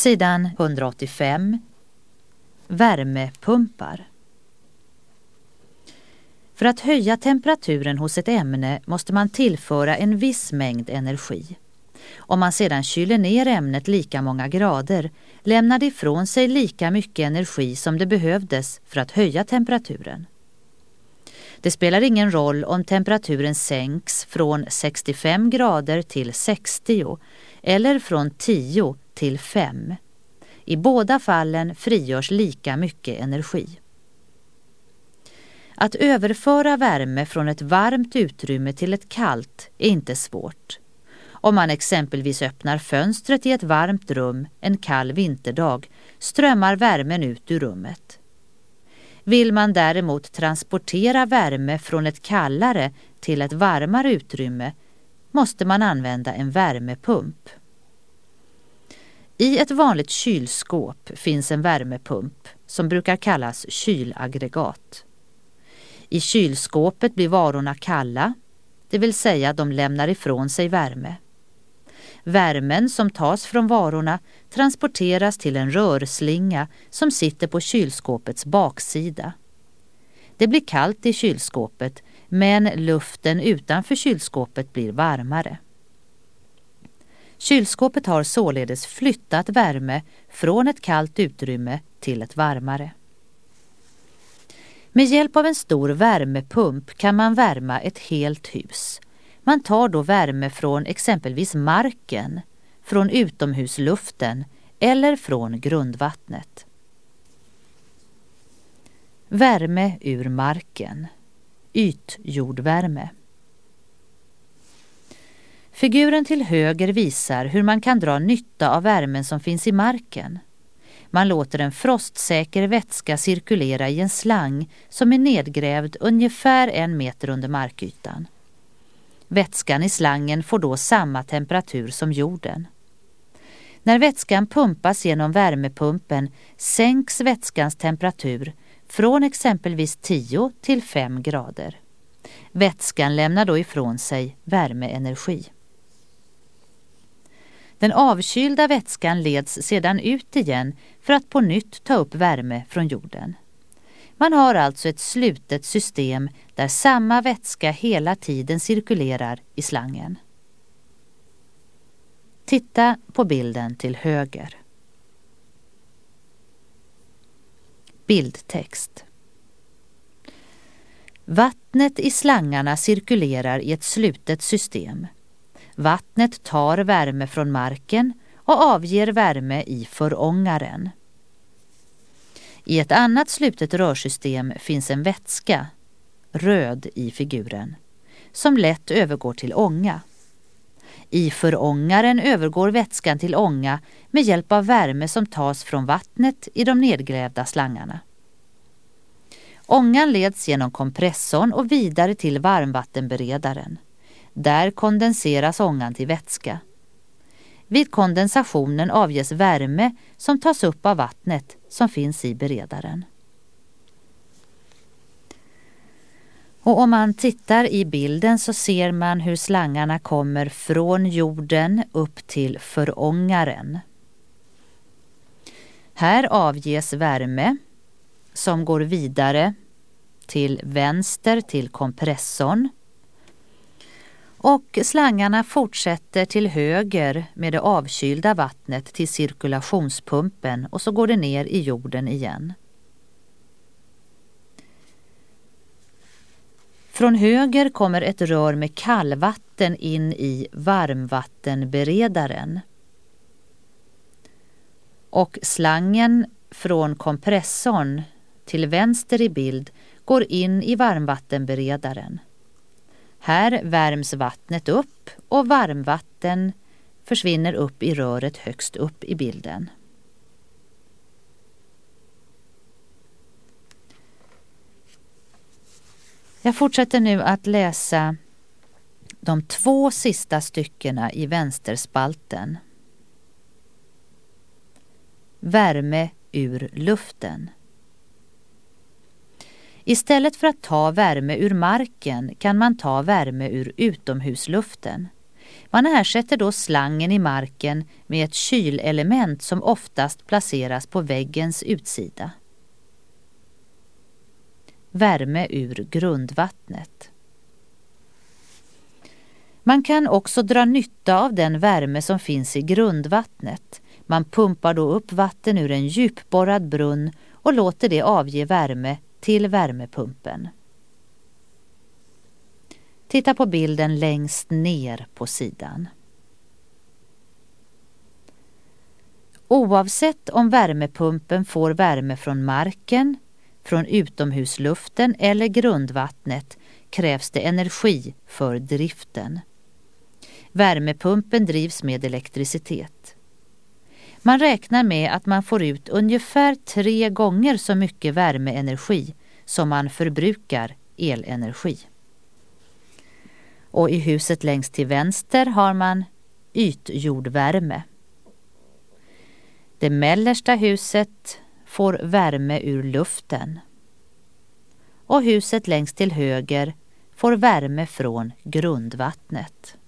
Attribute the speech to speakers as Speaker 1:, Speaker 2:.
Speaker 1: Sidan 185. Värmepumpar. För att höja temperaturen hos ett ämne måste man tillföra en viss mängd energi. Om man sedan kyler ner ämnet lika många grader lämnar det ifrån sig lika mycket energi som det behövdes för att höja temperaturen. Det spelar ingen roll om temperaturen sänks från 65 grader till 60 eller från 10 till 5. I båda fallen frigörs lika mycket energi. Att överföra värme från ett varmt utrymme till ett kallt är inte svårt. Om man exempelvis öppnar fönstret i ett varmt rum en kall vinterdag strömmar värmen ut ur rummet. Vill man däremot transportera värme från ett kallare till ett varmare utrymme måste man använda en värmepump. I ett vanligt kylskåp finns en värmepump som brukar kallas kylaggregat. I kylskåpet blir varorna kalla, det vill säga de lämnar ifrån sig värme. Värmen som tas från varorna transporteras till en rörslinga som sitter på kylskåpets baksida. Det blir kallt i kylskåpet, men luften utanför kylskåpet blir varmare. Kylskåpet har således flyttat värme från ett kallt utrymme till ett varmare. Med hjälp av en stor värmepump kan man värma ett helt hus. Man tar då värme från exempelvis marken, från utomhusluften eller från grundvattnet. Värme ur marken. Ytjordvärme. Figuren till höger visar hur man kan dra nytta av värmen som finns i marken. Man låter en frostsäker vätska cirkulera i en slang som är nedgrävd ungefär 1 meter under markytan. Vätskan i slangen får då samma temperatur som jorden. När vätskan pumpas genom värmepumpen sänks vätskans temperatur från exempelvis 10 till 5 grader. Vätskan lämnar då ifrån sig värmeenergi. Den avkylda vätskan leds sedan ut igen för att på nytt ta upp värme från jorden. Man har alltså ett slutet system där samma vätska hela tiden cirkulerar i slangen. Titta på bilden till höger. Bildtext. Vattnet i slangarna cirkulerar i ett slutet system. Vattnet tar värme från marken och avger värme i förångaren. I ett annat slutet rörsystem finns en vätska, röd i figuren, som lätt övergår till ånga. I förångaren övergår vätskan till ånga med hjälp av värme som tas från vattnet i de nedgrävda slangarna. Ångan leds genom kompressorn och vidare till varmvattenberedaren. Där kondenseras ångan till vätska. Vid kondensationen avges värme som tas upp av vattnet som finns i beredaren. Och om man tittar i bilden så ser man hur slangarna kommer från jorden upp till förångaren. Här avges värme som går vidare till vänster till kompressorn. Och slangarna fortsätter till höger med det avkylda vattnet till cirkulationspumpen och så går det ner i jorden igen. Från höger kommer ett rör med kallvatten in i varmvattenberedaren. Och slangen från kompressorn till vänster i bild går in i varmvattenberedaren. Här värms vattnet upp och varmvatten försvinner upp i röret högst upp i bilden. Jag fortsätter nu att läsa de 2 sista styckena i vänsterspalten. Värme ur luften. Istället för att ta värme ur marken kan man ta värme ur utomhusluften. Man ersätter då slangen i marken med ett kylelement som oftast placeras på väggens utsida. Värme ur grundvattnet. Man kan också dra nytta av den värme som finns i grundvattnet. Man pumpar då upp vatten ur en djupborrad brunn och låter det avge värme till värmepumpen. Titta på bilden längst ner på sidan. Oavsett om värmepumpen får värme från marken, från utomhusluften eller grundvattnet krävs det energi för driften. Värmepumpen drivs med elektricitet. Man räknar med att man får ut ungefär 3 gånger så mycket värmeenergi som man förbrukar elenergi. Och i huset längst till vänster har man ytjordvärme. Det mellersta huset får värme ur luften. Och huset längst till höger får värme från grundvattnet.